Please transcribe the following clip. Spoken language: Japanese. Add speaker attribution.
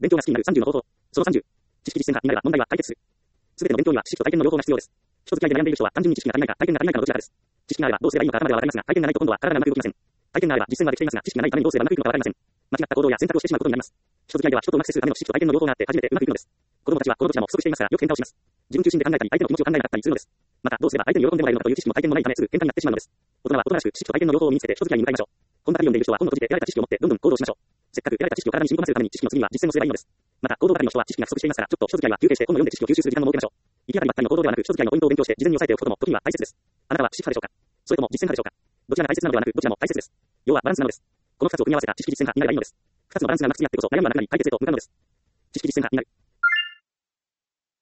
Speaker 1: 勉強が好きになる30の方法。その30。知識実践がになれば問題は解決する。すべての勉強には知識と体験の両方が必要です。人付き合いで悩んでいる人は単純に知識が足りないか体験が足りないかのどちらかです。知識があればどうすればいいのか頭ではわかりますが、体験がないと今度は体がうまく動きません。体験があれば実践はできていますが、知識がないためにどうすればうまくいくのかわかりません。間違った行動や選択をしてしまうことになります。人付き合いでは人とうまく接するための知識と体験の両方があって初めてうまくいくのです。子供たちはこのどちらも不足していますからよく喧嘩をします。自分中心で考えたり相手の気持ちを考えなかったりするのです。またどうすれば相手に喜んでもらえるのかという知識も体験もないためすぐ喧嘩になってしまうのです。大人は大人らしく知識と体験の両方を身につけて人付き合いに向かいましょう。本ばかり読んでいる人は本を閉じて得られた知識を持ってどんどん行動しましょう。せっかく得られた知識を体に染み込ませるために知識の次には実践をすればいいのです。また行動ばかりの人は知識が不足していますからちょっと人付き合いは休憩して本を読んで知識を吸収する時間も設けましょう。行き当たりばったりの行動ではなく人付き合いのポイントを勉強して事前に押さえておくことも時には大切です。あなたは知識派でしょうか、それとも実践派でしょうか。どちらが大切なのではなくどちらも大切です。要はバランスなのです。この2つを組み合わせた知識実践派になればいいのです。2つのバランスがうまく付き合ってこそ悩みはなくなり解決へと向かうのです。知識実践派になる。